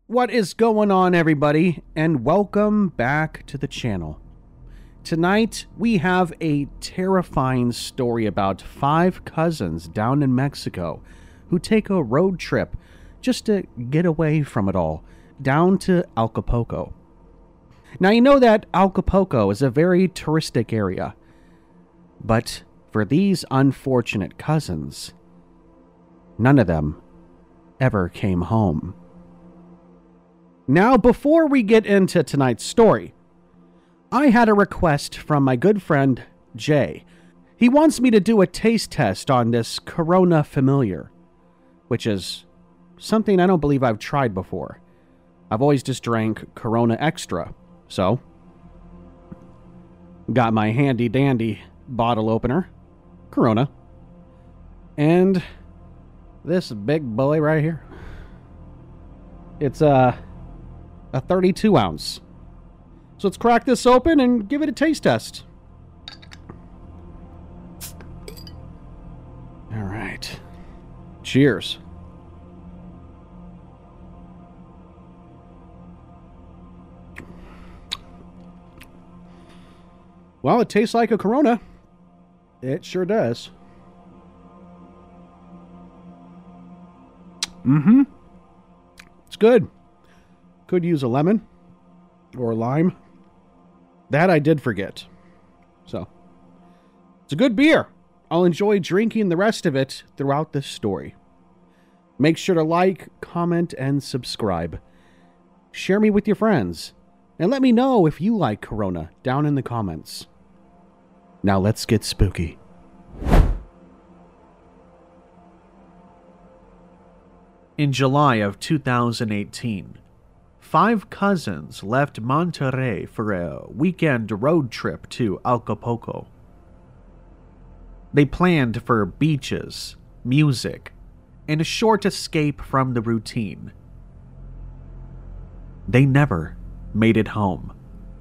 What is going on, everybody, and welcome back to the channel. Tonight, we have a terrifying story about 5 cousins down in Mexico who take a road trip just to get away from it all, down to Acapulco. Now, you know that Acapulco is a very touristic area, but for these unfortunate cousins, none of them ever came home. Now, before we get into tonight's story, I had a request from my good friend, Jay. He wants me to do a taste test on this Corona Familiar, which is something I don't believe I've tried before. I've always just drank Corona Extra, so got my handy-dandy bottle opener, Corona, and this big boy right here. It's a 32 ounce. So let's crack this open and give it a taste test. All right. Cheers. Well, it tastes like a Corona. It sure does. It's good. Could use a lemon or a lime. That I did forget. So, it's a good beer. I'll enjoy drinking the rest of it throughout this story. Make sure to like, comment, and subscribe. Share me with your friends. And let me know if you like Corona down in the comments. Now let's get spooky. In July of 2018, 5 cousins left Monterrey for a weekend road trip to Acapulco. They planned for beaches, music, and a short escape from the routine. They never made it home.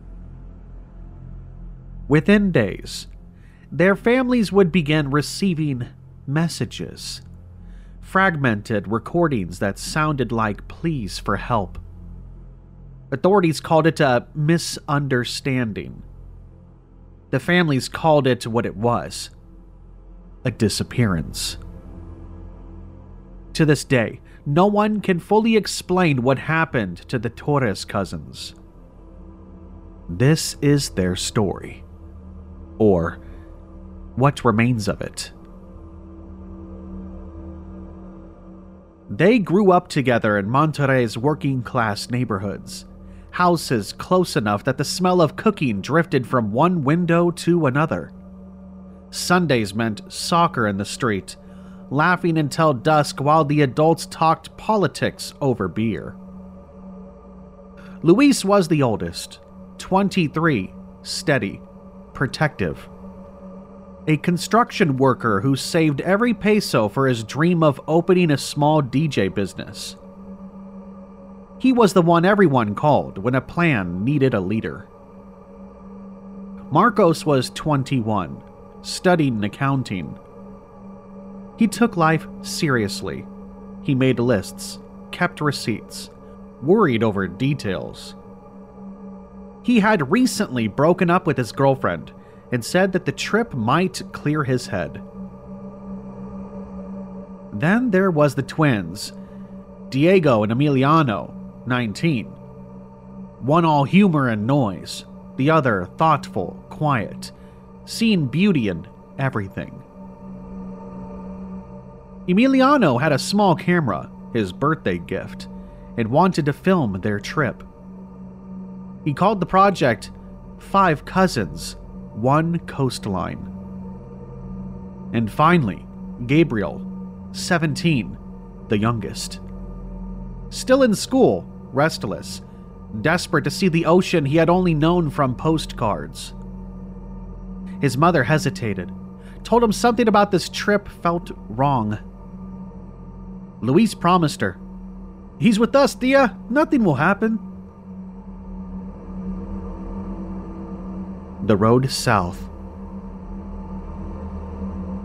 Within days, their families would begin receiving messages, fragmented recordings that sounded like pleas for help. Authorities called it a misunderstanding. The families called it what it was: a disappearance. To this day, no one can fully explain what happened to the Torres cousins. This is their story, or what remains of it. They grew up together in Monterrey's working-class neighborhoods, houses close enough that the smell of cooking drifted from one window to another. Sundays meant soccer in the street, laughing until dusk while the adults talked politics over beer. Luis was the oldest, 23, steady, protective. A construction worker who saved every peso for his dream of opening a small DJ business. He was the one everyone called when a plan needed a leader. Marcos was 21, studying accounting. He took life seriously. He made lists, kept receipts, worried over details. He had recently broken up with his girlfriend and said that the trip might clear his head. Then there was the twins, Diego and Emiliano, 19. One all humor and noise, the other thoughtful, quiet, seeing beauty in everything. Emiliano had a small camera, his birthday gift, and wanted to film their trip. He called the project 5 Cousins, One Coastline. And finally, Gabriel, 17, the youngest. Still in school, restless, desperate to see the ocean he had only known from postcards. His mother hesitated, told him something about this trip felt wrong. Luis promised her, "He's with us, Tia. Nothing will happen." The road south.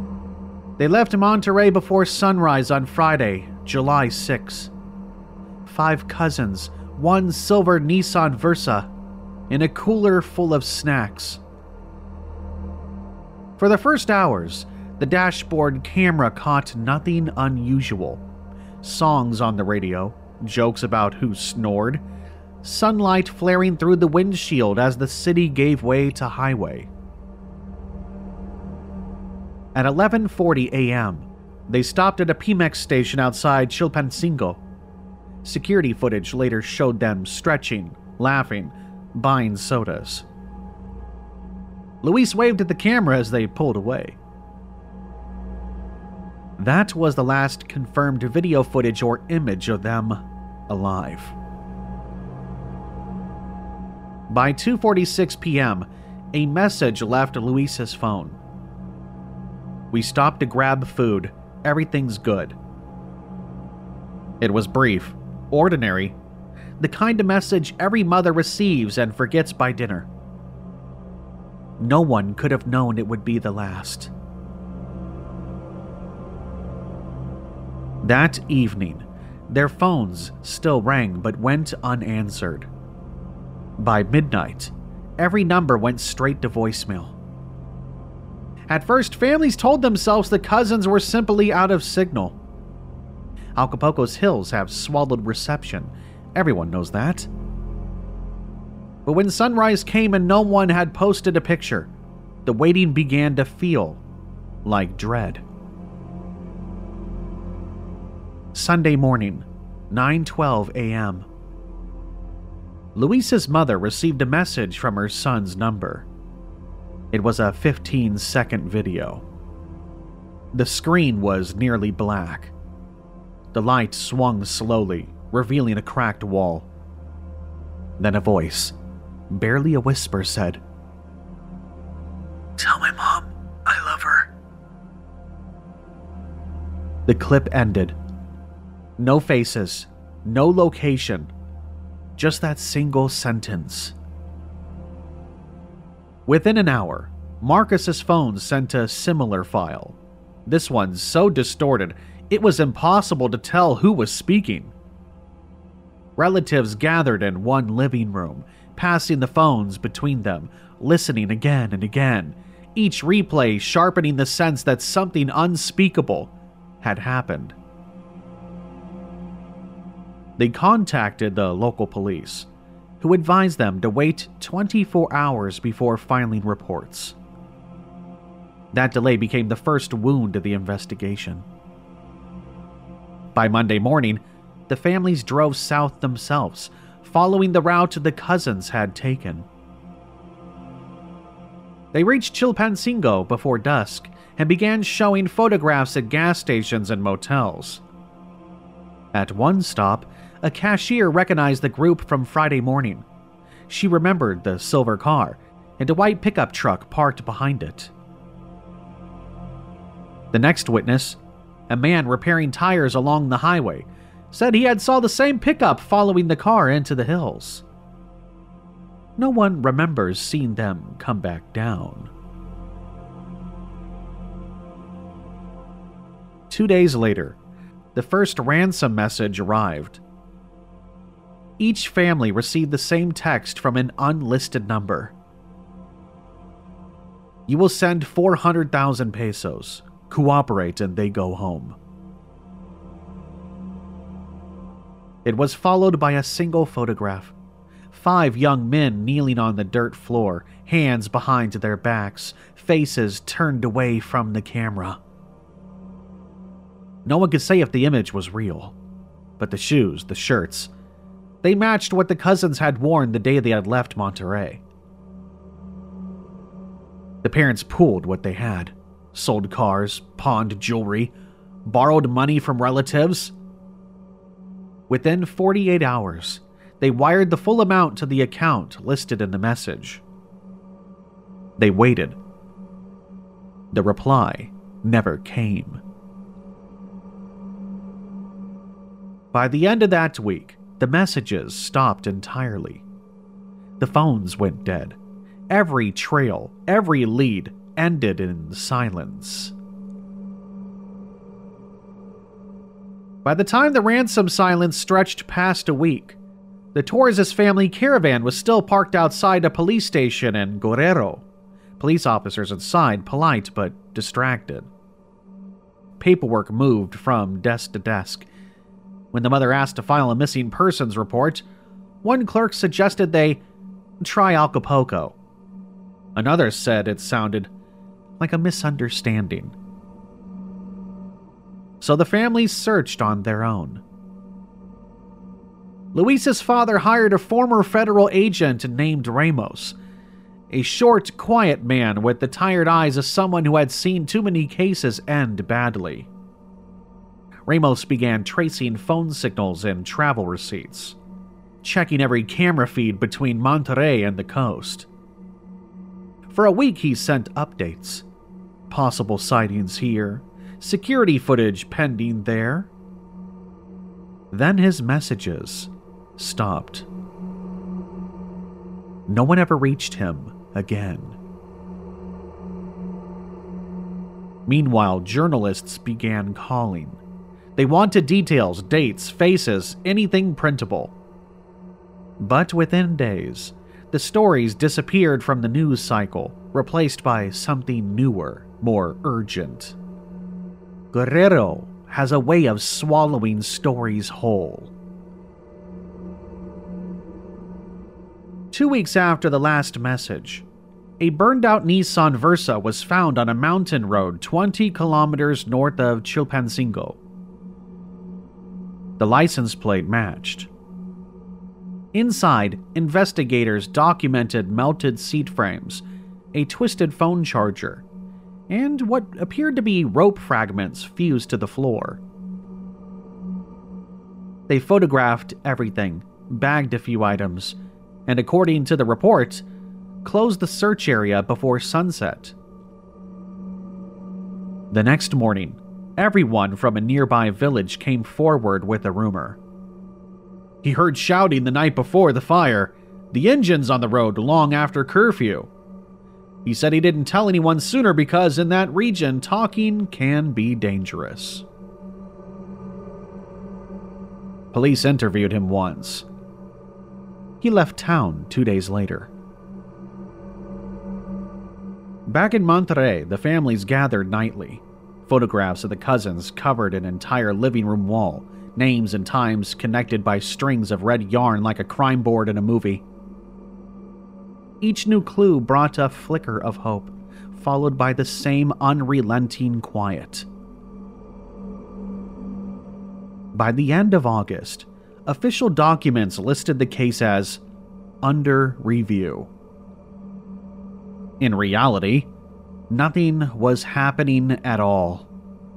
They left Monterrey before sunrise on Friday, July 6. 5 cousins, one silver Nissan Versa, and a cooler full of snacks. For the first hours, the dashboard camera caught nothing unusual. Songs on the radio, jokes about who snored, sunlight flaring through the windshield as the city gave way to highway. At 11:40 a.m., they stopped at a Pemex station outside Chilpancingo. Security footage later showed them stretching, laughing, buying sodas. Luis waved at the camera as they pulled away. That was the last confirmed video footage or image of them alive. By 2:46 p.m., a message left Luis's phone. "We stopped to grab food. Everything's good." It was brief, ordinary, the kind of message every mother receives and forgets by dinner. No one could have known it would be the last. That evening, their phones still rang but went unanswered. By midnight, every number went straight to voicemail. At first, families told themselves the cousins were simply out of signal. Acapulco's hills have swallowed reception. Everyone knows that. But when sunrise came and no one had posted a picture, the waiting began to feel like dread. Sunday morning, 9:12 a.m. Luis's mother received a message from her son's number. It was a 15-second video. The screen was nearly black. The light swung slowly, revealing a cracked wall. Then a voice, barely a whisper, said, "Tell my mom I love her." The clip ended. No faces, no location, just that single sentence. Within an hour, Marcus's phone sent a similar file. This one so distorted, it was impossible to tell who was speaking. Relatives gathered in one living room, passing the phones between them, listening again and again, each replay sharpening the sense that something unspeakable had happened. They contacted the local police, who advised them to wait 24 hours before filing reports. That delay became the first wound of the investigation. By Monday morning, the families drove south themselves, following the route the cousins had taken. They reached Chilpancingo before dusk and began showing photographs at gas stations and motels. At one stop, a cashier recognized the group from Friday morning. She remembered the silver car and a white pickup truck parked behind it. The next witness, a man repairing tires along the highway, said he had saw the same pickup following the car into the hills. No one remembers seeing them come back down. 2 days later, the first ransom message arrived. Each family received the same text from an unlisted number. "You will send 400,000 pesos. Cooperate and they go home." It was followed by a single photograph. 5 young men kneeling on the dirt floor, hands behind their backs, faces turned away from the camera. No one could say if the image was real, but the shoes, the shirts, they matched what the cousins had worn the day they had left Monterey. The parents pooled what they had, sold cars, pawned jewelry, borrowed money from relatives. Within 48 hours, they wired the full amount to the account listed in the message. They waited. The reply never came. By the end of that week, the messages stopped entirely. The phones went dead. Every trail, every lead ended in silence. By the time the ransom silence stretched past a week, the Torres family caravan was still parked outside a police station in Guerrero. Police officers inside, polite but distracted. Paperwork moved from desk to desk. When the mother asked to file a missing persons report, one clerk suggested they try Acapulco. Another said it sounded like a misunderstanding. So the family searched on their own. Luis's father hired a former federal agent named Ramos, a short, quiet man with the tired eyes of someone who had seen too many cases end badly. Ramos began tracing phone signals and travel receipts, checking every camera feed between Monterrey and the coast. For a week he sent updates. Possible sightings here, security footage pending there. Then his messages stopped. No one ever reached him again. Meanwhile, journalists began calling. They wanted details, dates, faces, anything printable. But within days, the stories disappeared from the news cycle, replaced by something newer, more urgent. Guerrero has a way of swallowing stories whole. 2 weeks after the last message, a burned-out Nissan Versa was found on a mountain road 20 kilometers north of Chilpancingo. The license plate matched. Inside, investigators documented melted seat frames, a twisted phone charger, and what appeared to be rope fragments fused to the floor. They photographed everything, bagged a few items, and according to the report, closed the search area before sunset. The next morning, everyone from a nearby village came forward with a rumor. He heard shouting the night before the fire, the engine's on the road long after curfew. He said he didn't tell anyone sooner because in that region, talking can be dangerous. Police interviewed him once. He left town 2 days later. Back in Monterrey, the families gathered nightly. Photographs of the cousins covered an entire living room wall, names and times connected by strings of red yarn like a crime board in a movie. Each new clue brought a flicker of hope, followed by the same unrelenting quiet. By the end of August, official documents listed the case as under review. In reality, nothing was happening at all.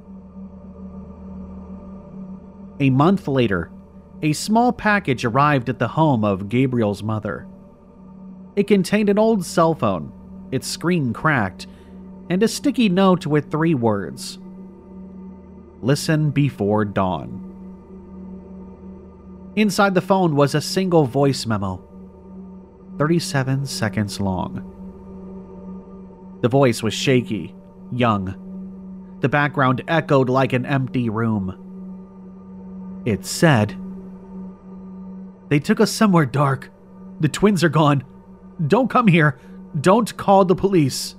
A month later, a small package arrived at the home of Gabriel's mother. It contained an old cell phone, its screen cracked, and a sticky note with 3 words: "Listen before dawn." Inside the phone was a single voice memo, 37 seconds long. The voice was shaky, young. The background echoed like an empty room. It said, "They took us somewhere dark. The twins are gone. Don't come here. Don't call the police."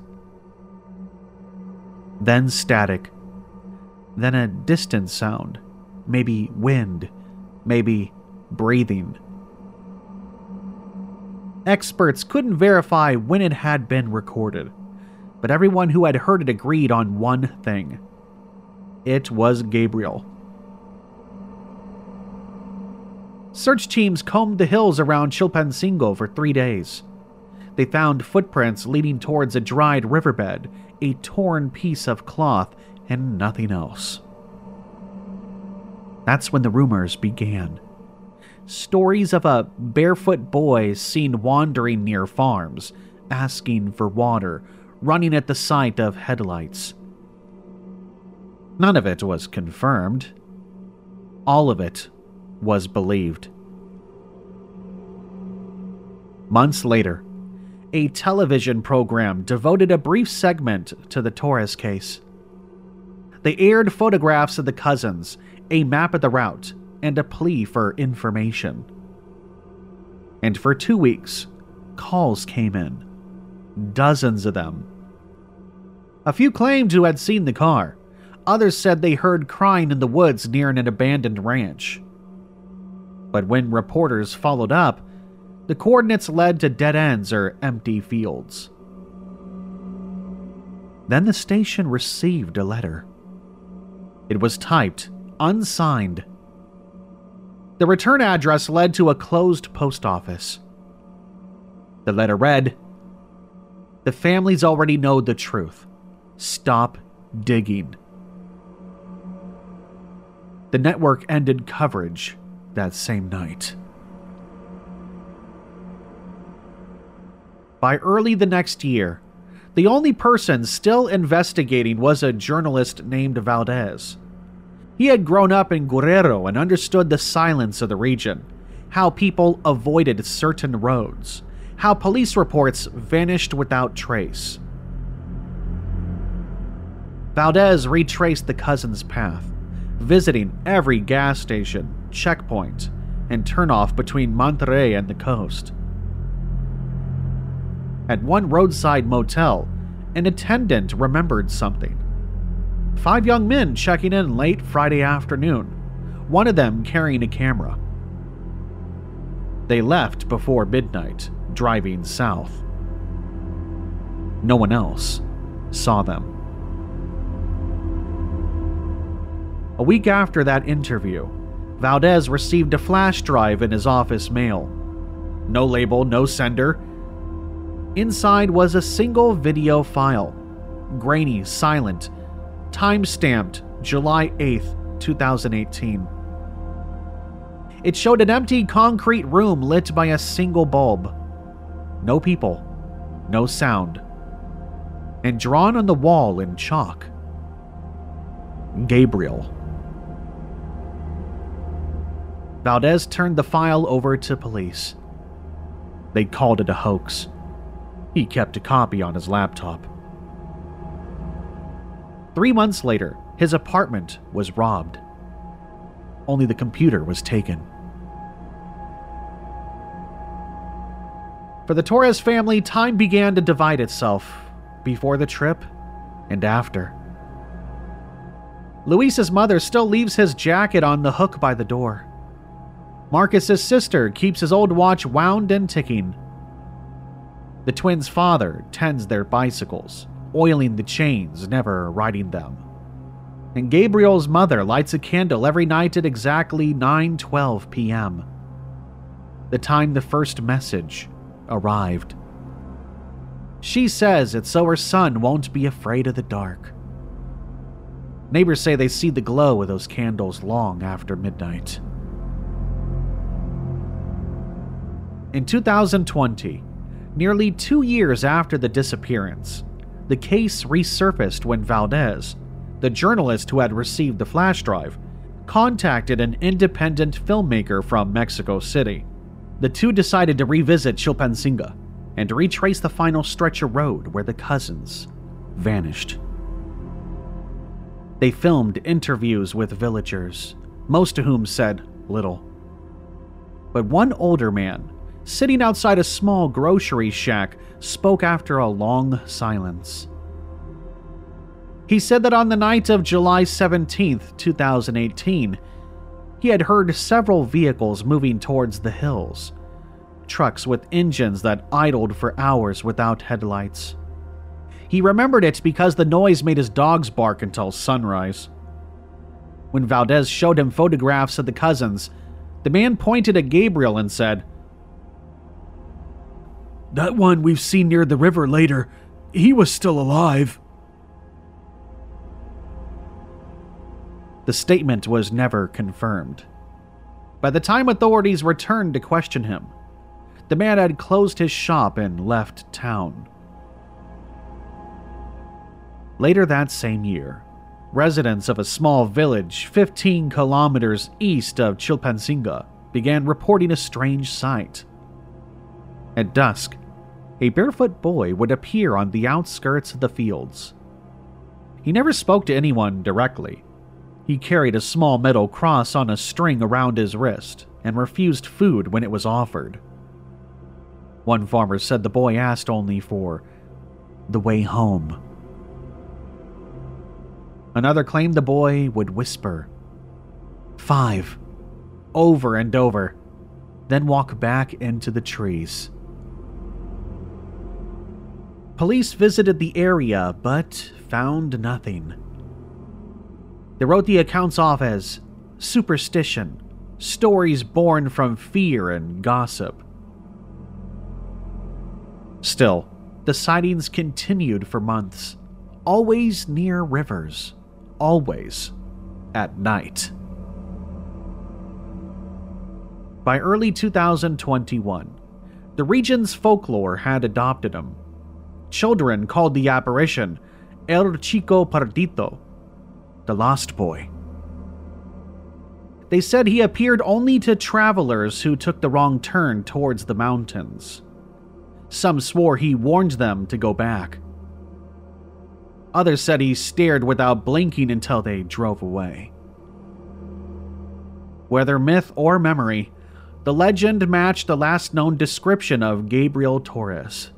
Then static. Then a distant sound. Maybe wind. Maybe breathing. Experts couldn't verify when it had been recorded, but everyone who had heard it agreed on one thing. It was Gabriel. Search teams combed the hills around Chilpancingo for 3 days. They found footprints leading towards a dried riverbed, a torn piece of cloth, and nothing else. That's when the rumors began. Stories of a barefoot boy seen wandering near farms, asking for water, running at the sight of headlights. None of it was confirmed. All of it was believed. Months later, a television program devoted a brief segment to the Torres case. They aired photographs of the cousins, a map of the route, and a plea for information. And for 2 weeks, calls came in. Dozens of them. A few claimed to had seen the car. Others said they heard crying in the woods near an abandoned ranch. But when reporters followed up, the coordinates led to dead ends or empty fields. Then the station received a letter. It was typed, unsigned. The return address led to a closed post office. The letter read, "The families already know the truth. Stop digging." The network ended coverage that same night. By early the next year, the only person still investigating was a journalist named Valdez. He had grown up in Guerrero and understood the silence of the region, how people avoided certain roads, how police reports vanished without trace. Valdez retraced the cousins' path, visiting every gas station, checkpoint, and turnoff between Monterrey and the coast. At one roadside motel, an attendant remembered something. 5 young men checking in late Friday afternoon, one of them carrying a camera. They left before midnight, driving south. No one else saw them. A week after that interview, Valdez received a flash drive in his office mail. No label, no sender. Inside was a single video file, grainy, silent, time-stamped July 8th, 2018. It showed an empty concrete room lit by a single bulb. No people, no sound. And drawn on the wall in chalk, Gabriel. Valdez turned the file over to police. They called it a hoax. He kept a copy on his laptop. 3 months later, his apartment was robbed. Only the computer was taken. For the Torres family, time began to divide itself before the trip and after. Luis's mother still leaves his jacket on the hook by the door. Marcus's sister keeps his old watch wound and ticking. The twins' father tends their bicycles, oiling the chains, never riding them. And Gabriel's mother lights a candle every night at exactly 9:12 p.m., the time the first message arrived. She says it's so her son won't be afraid of the dark. Neighbors say they see the glow of those candles long after midnight. In 2020, nearly 2 years after the disappearance, the case resurfaced when Valdez, the journalist who had received the flash drive, contacted an independent filmmaker from Mexico City. The two decided to revisit Chilpancingo and retrace the final stretch of road where the cousins vanished. They filmed interviews with villagers, most of whom said little. But one older man, sitting outside a small grocery shack, spoke after a long silence. He said that on the night of July 17th, 2018, he had heard several vehicles moving towards the hills, trucks with engines that idled for hours without headlights. He remembered it because the noise made his dogs bark until sunrise. When Valdez showed him photographs of the cousins, the man pointed at Gabriel and said, "That one we've seen near the river later, he was still alive." The statement was never confirmed. By the time authorities returned to question him, the man had closed his shop and left town. Later that same year, residents of a small village 15 kilometers east of Chilpancingo began reporting a strange sight. At dusk, a barefoot boy would appear on the outskirts of the fields. He never spoke to anyone directly. He carried a small metal cross on a string around his wrist and refused food when it was offered. One farmer said the boy asked only for the way home. Another claimed the boy would whisper, "5," over and over, then walk back into the trees. Police visited the area but found nothing. They wrote the accounts off as superstition, stories born from fear and gossip. Still, the sightings continued for months, always near rivers, always at night. By early 2021, the region's folklore had adopted him. Children called the apparition El Chico Perdido, the Lost Boy. They said he appeared only to travelers who took the wrong turn towards the mountains. Some swore he warned them to go back. Others said he stared without blinking until they drove away. Whether myth or memory, the legend matched the last known description of Gabriel Torres.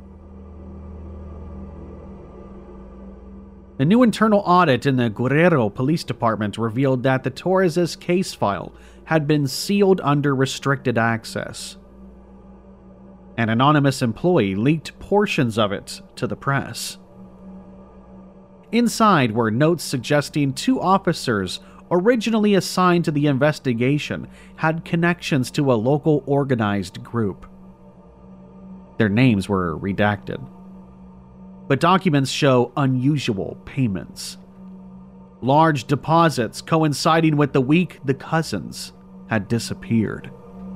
A new internal audit in the Guerrero Police Department revealed that the Torres' case file had been sealed under restricted access. An anonymous employee leaked portions of it to the press. Inside were notes suggesting 2 officers originally assigned to the investigation had connections to a local organized group. Their names were redacted, but documents show unusual payments. Large deposits coinciding with the week the cousins had disappeared.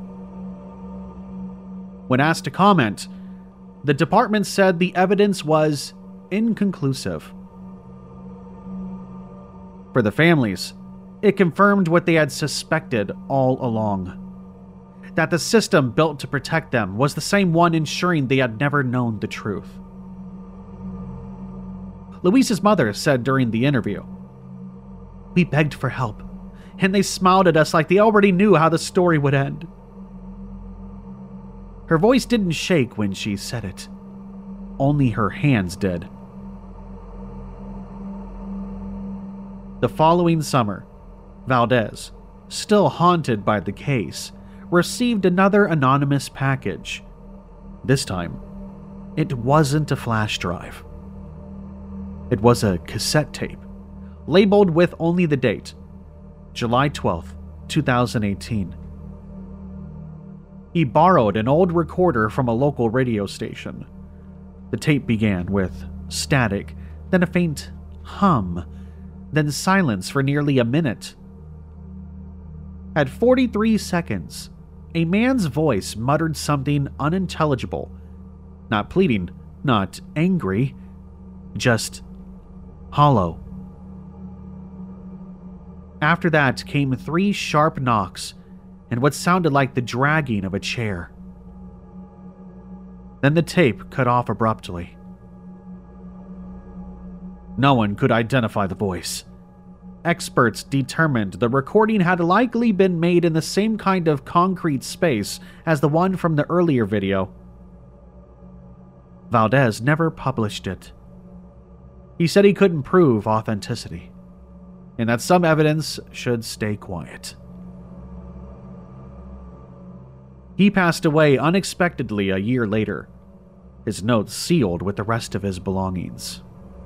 When asked to comment, the department said the evidence was inconclusive. For the families, it confirmed what they had suspected all along: that the system built to protect them was the same one ensuring they had never known the truth. Luis's mother said during the interview, "We begged for help, and they smiled at us like they already knew how the story would end." Her voice didn't shake when she said it. Only her hands did. The following summer, Valdez, still haunted by the case, received another anonymous package. This time, it wasn't a flash drive. It was a cassette tape, labeled with only the date, July 12, 2018. He borrowed an old recorder from a local radio station. The tape began with static, then a faint hum, then silence for nearly a minute. At 43 seconds, a man's voice muttered something unintelligible, not pleading, not angry, just hollow. After that came 3 sharp knocks and what sounded like the dragging of a chair. Then the tape cut off abruptly. No one could identify the voice. Experts determined the recording had likely been made in the same kind of concrete space as the one from the earlier video. Valdez never published it. He said he couldn't prove authenticity, and that some evidence should stay quiet. He passed away unexpectedly a year later, his notes sealed with the rest of his belongings.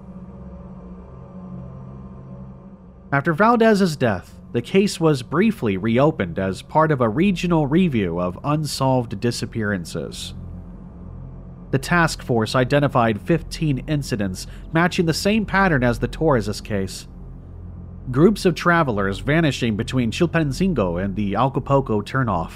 After Valdez's death, the case was briefly reopened as part of a regional review of unsolved disappearances. The task force identified 15 incidents matching the same pattern as the Torres case. Groups of travelers vanishing between Chilpancingo and the Acapulco turnoff.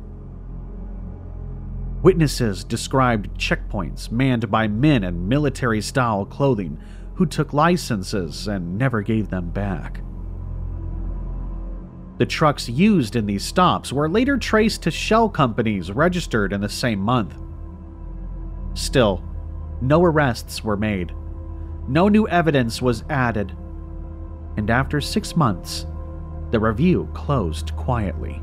Witnesses described checkpoints manned by men in military-style clothing who took licenses and never gave them back. The trucks used in these stops were later traced to shell companies registered in the same month. Still, no arrests were made. No new evidence was added. and after 6 months, the review closed quietly.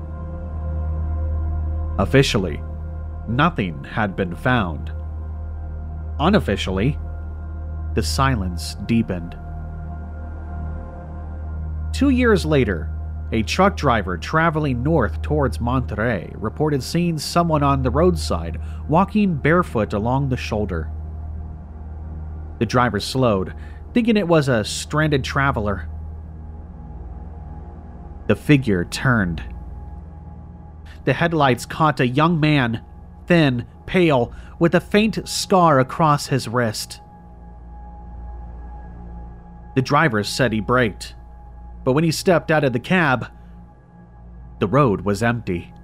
Officially, nothing had been found. Unofficially, the silence deepened. 2 years later, a truck driver traveling north towards Monterrey reported seeing someone on the roadside walking barefoot along the shoulder. The driver slowed, thinking it was a stranded traveler. The figure turned. The headlights caught a young man, thin, pale, with a faint scar across his wrist. The driver said he braked, but when he stepped out of the cab, the road was empty.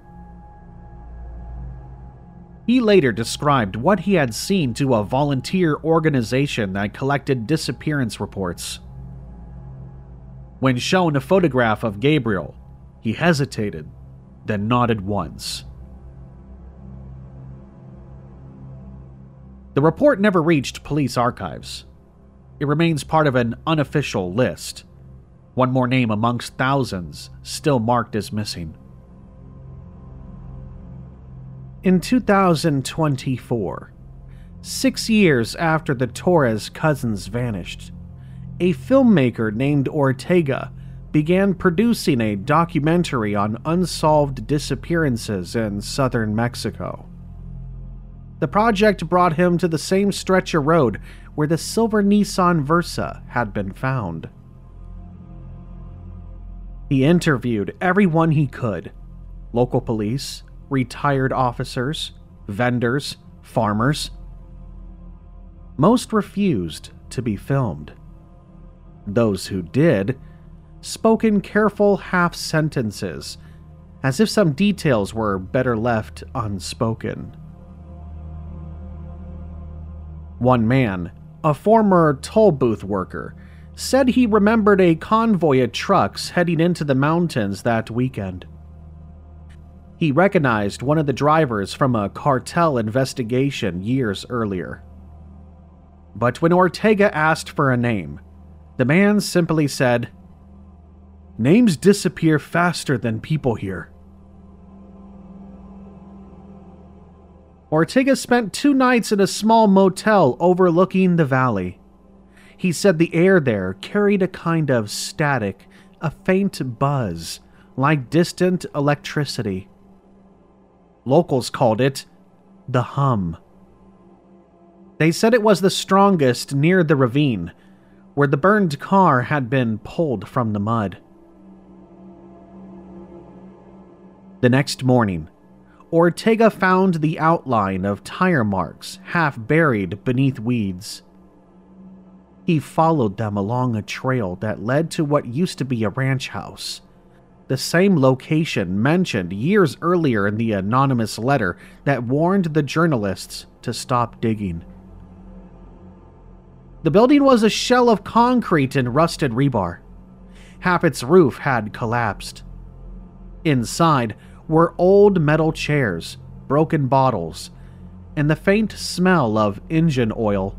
He later described what he had seen to a volunteer organization that collected disappearance reports. When shown a photograph of Gabriel, he hesitated, then nodded once. The report never reached police archives. It remains part of an unofficial list, one more name amongst thousands still marked as missing. In 2024, 6 years after the Torres cousins vanished, a filmmaker named Ortega began producing a documentary on unsolved disappearances in southern Mexico. The project brought him to the same stretch of road where the silver Nissan Versa had been found. He interviewed everyone he could: local police, retired officers, vendors, farmers. Most refused to be filmed. Those who did spoke in careful half sentences, as if some details were better left unspoken. One man, a former toll booth worker, said he remembered a convoy of trucks heading into the mountains that weekend. He recognized one of the drivers from a cartel investigation years earlier. But when Ortega asked for a name, the man simply said, "Names disappear faster than people here." Ortega spent 2 nights in a small motel overlooking the valley. He said the air there carried a kind of static, a faint buzz, like distant electricity. Locals called it the hum. They said it was the strongest near the ravine, where the burned car had been pulled from the mud. The next morning, Ortega found the outline of tire marks half buried beneath weeds. He followed them along a trail that led to what used to be a ranch house, the same location mentioned years earlier in the anonymous letter that warned the journalists to stop digging. The building was a shell of concrete and rusted rebar. Half its roof had collapsed. Inside were old metal chairs, broken bottles, and the faint smell of engine oil.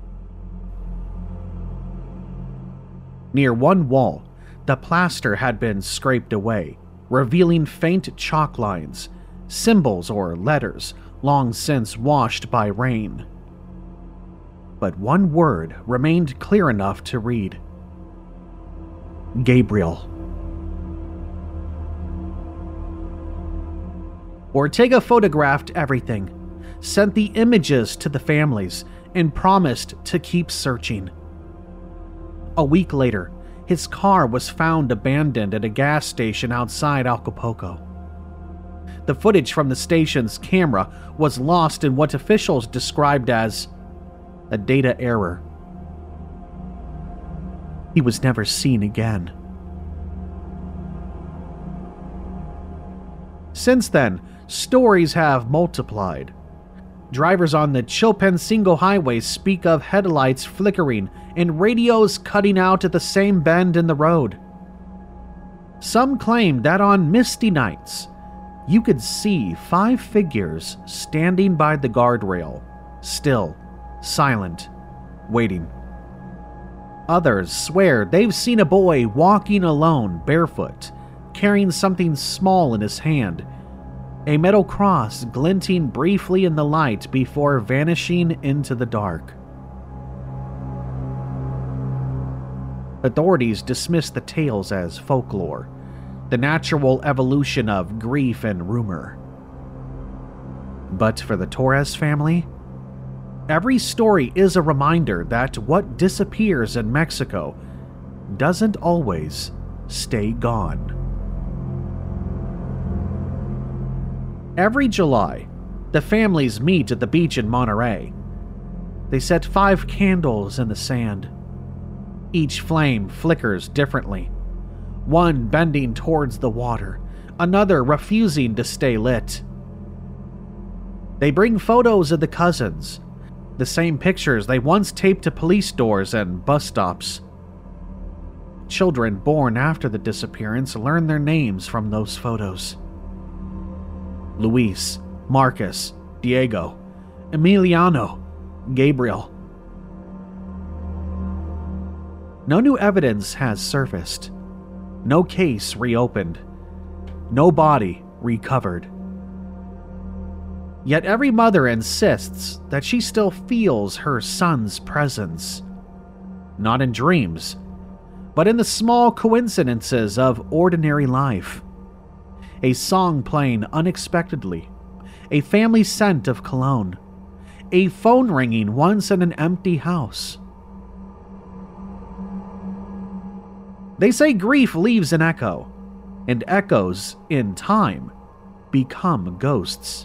Near one wall, the plaster had been scraped away, revealing faint chalk lines, symbols or letters long since washed by rain. But one word remained clear enough to read: Gabriel. Ortega photographed everything, sent the images to the families, and promised to keep searching. A week later, his car was found abandoned at a gas station outside Acapulco. The footage from the station's camera was lost in what officials described as a data error. He was never seen again. Since then, stories have multiplied. Drivers on the Chilpancingo Highway speak of headlights flickering and radios cutting out at the same bend in the road. Some claim that on misty nights, you could see 5 figures standing by the guardrail, still, silent, waiting. Others swear they've seen a boy walking alone, barefoot, carrying something small in his hand, a metal cross glinting briefly in the light before vanishing into the dark. Authorities dismiss the tales as folklore, the natural evolution of grief and rumor. But for the Torres family, every story is a reminder that what disappears in Mexico doesn't always stay gone. Every July, the families meet at the beach in Monterey. They set 5 candles in the sand. Each flame flickers differently, one bending towards the water, another refusing to stay lit. They bring photos of the cousins, the same pictures they once taped to police doors and bus stops. Children born after the disappearance learn their names from those photos. Luis, Marcus, Diego, Emiliano, Gabriel. No new evidence has surfaced. No case reopened. No body recovered. Yet every mother insists that she still feels her son's presence. Not in dreams, but in the small coincidences of ordinary life. A song playing unexpectedly, a family scent of cologne, a phone ringing once in an empty house. They say grief leaves an echo, and echoes, in time, become ghosts.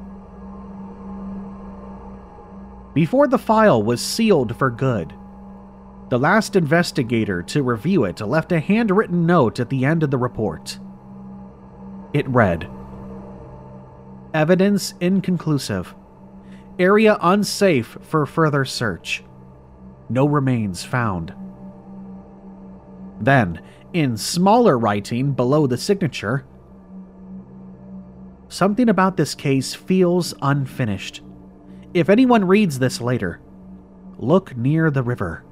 Before the file was sealed for good, the last investigator to review it left a handwritten note at the end of the report. It read, "Evidence inconclusive. Area unsafe for further search. No remains found." Then, in smaller writing below the signature, "Something about this case feels unfinished. If anyone reads this later, look near the river."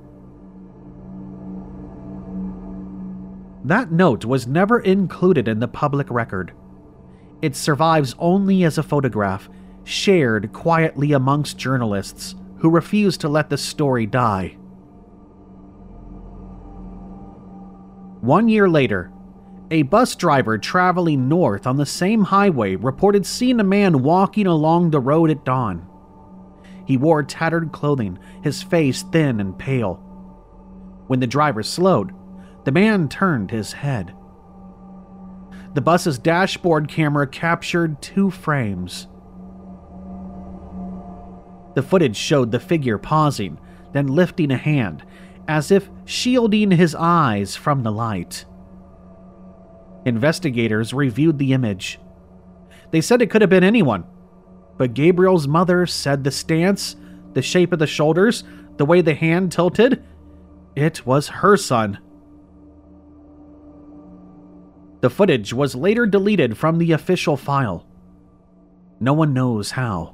That note was never included in the public record. It survives only as a photograph, shared quietly amongst journalists who refuse to let the story die. 1 year later, a bus driver traveling north on the same highway reported seeing a man walking along the road at dawn. He wore tattered clothing, his face thin and pale. When the driver slowed, the man turned his head. The bus's dashboard camera captured 2 frames. The footage showed the figure pausing, then lifting a hand, as if shielding his eyes from the light. Investigators reviewed the image. They said it could have been anyone, but Gabriel's mother said the stance, the shape of the shoulders, the way the hand tilted, it was her son. The footage was later deleted from the official file. No one knows how.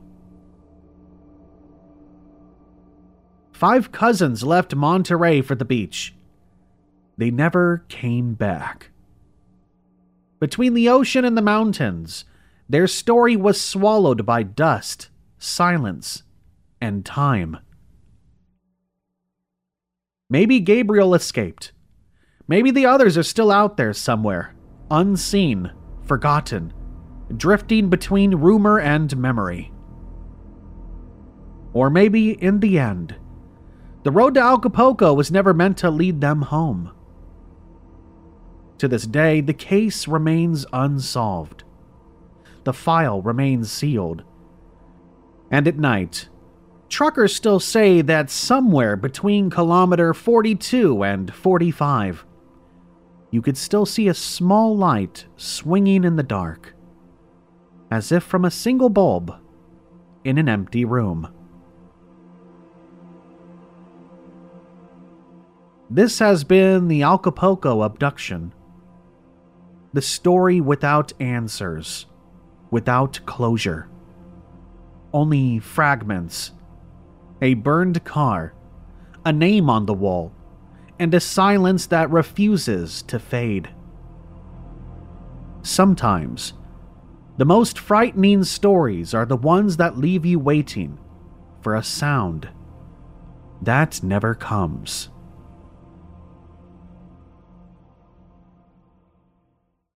5 cousins left Monterey for the beach. They never came back. Between the ocean and the mountains, their story was swallowed by dust, silence, and time. Maybe Gabriel escaped. Maybe the others are still out there somewhere, unseen, forgotten, drifting between rumor and memory. Or maybe, in the end, the road to Acapulco was never meant to lead them home. To this day, the case remains unsolved. The file remains sealed. And at night, truckers still say that somewhere between kilometer 42 and 45, you could still see a small light swinging in the dark, as if from a single bulb in an empty room. This has been the Acapulco abduction. The story without answers, without closure. Only fragments. A burned car, a name on the wall, and a silence that refuses to fade. Sometimes, the most frightening stories are the ones that leave you waiting for a sound that never comes.